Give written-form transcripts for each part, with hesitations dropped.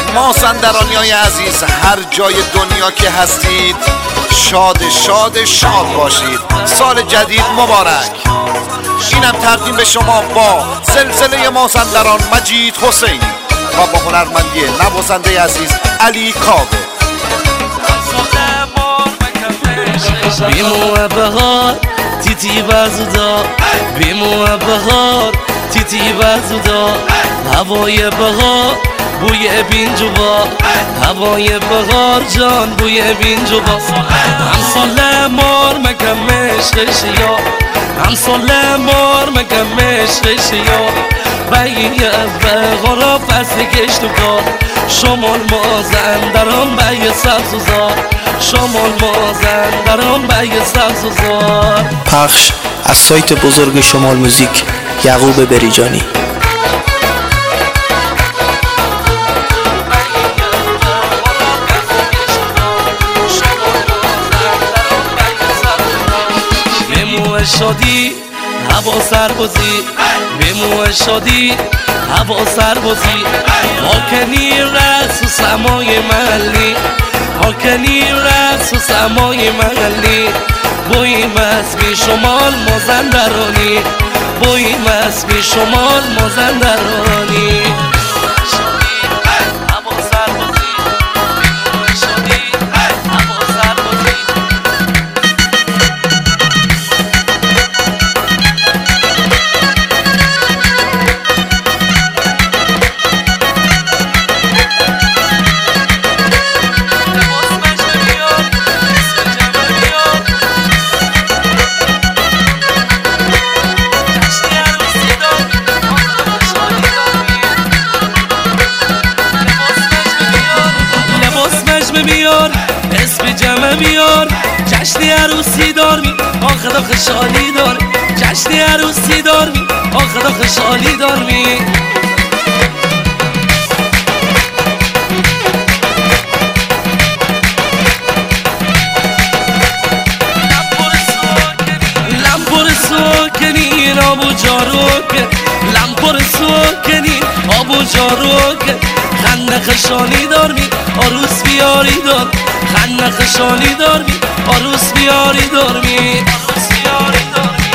مازندرانیای عزیز، هر جای دنیا که هستید شاد شاد شاد باشید. سال جدید مبارک. اینم تقدیم به شما با زلزله مازندران مجید حسینی و با هنرمندی نوازنده عزیز علی کاوه. بیمو بهار تیتی بزودا، بیمو بهار تیتی بزودا، هوای بهار بوی بینجوبا، هوای بهار جان بوی بینجوبا. هم سال مار مکمش خشیا، هم سال مار مکمش خشیا، بگیه بهارا فصل کشت و کار، شمال مازندران بگه سبز و زار، شمال مازندران بگه سبز و زار. پخش از سایت بزرگ شمال موزیک، یعقوب بریجانی. شادی هوا سربازی، بمو شادی هوا سربازی، هاکنی رقص و سمای محلی، هاکنی رقص و سمای محلی، بویم اسبی شمال مازندرانی، بویم اسبی شمال مازندرانی. بیار اسم جمع بیار، جشن عروسی دار می آخدا خوشحالی دار، جشن عروسی دار می آخدا خوشحالی دار می. لمپور سوکنی آبو جاروک، لمپور سوکنی آبو جاروک، خنده خشانی دار می آروس بیاری دار، خنده خشانی دار می آروس بیاری دار می، آروس بیاری دار می.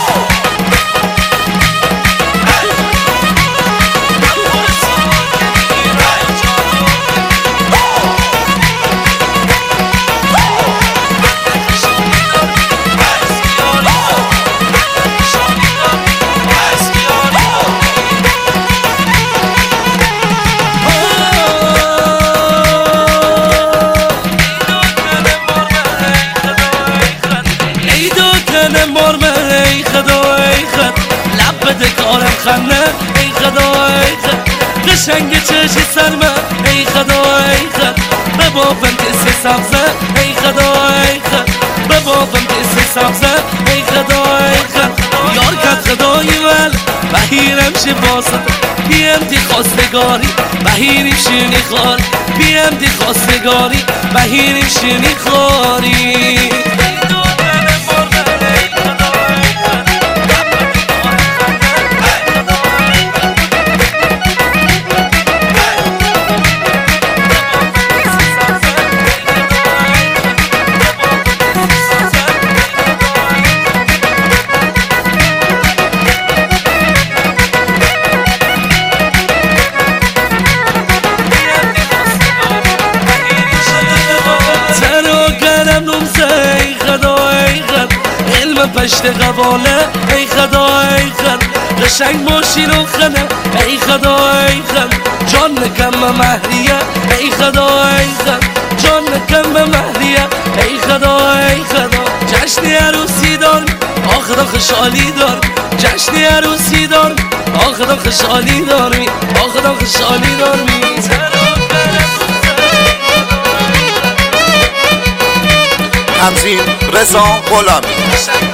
کارم خنه ای خدا ای خدا، قشنگ چشی سرمه ای خدا ای خدا، به بافم دست سبزه ای خدا ای خدا، به بافم دست سبزه ای خدا ای خدا. یار کت خدای ول بهیرم شی باسد، بیم دی خواستگاری بهیریم شینی خاری، بیم دی خواستگاری بهیریم شینی خاری. پشت قواله ای خدا ای خدا، قشنگ ماشین و خنه ای خدا ای خدا، جان کم مهریه ای خدا ای خدا، جان کم مهریه ای خدا ای خدا. جشن عروسی دار آخدا خوشحالی دار، جشن عروسی دار آخدا خوشحالی دار می، آخدا خوشحالی دار می. تنظیم رضا غلامی.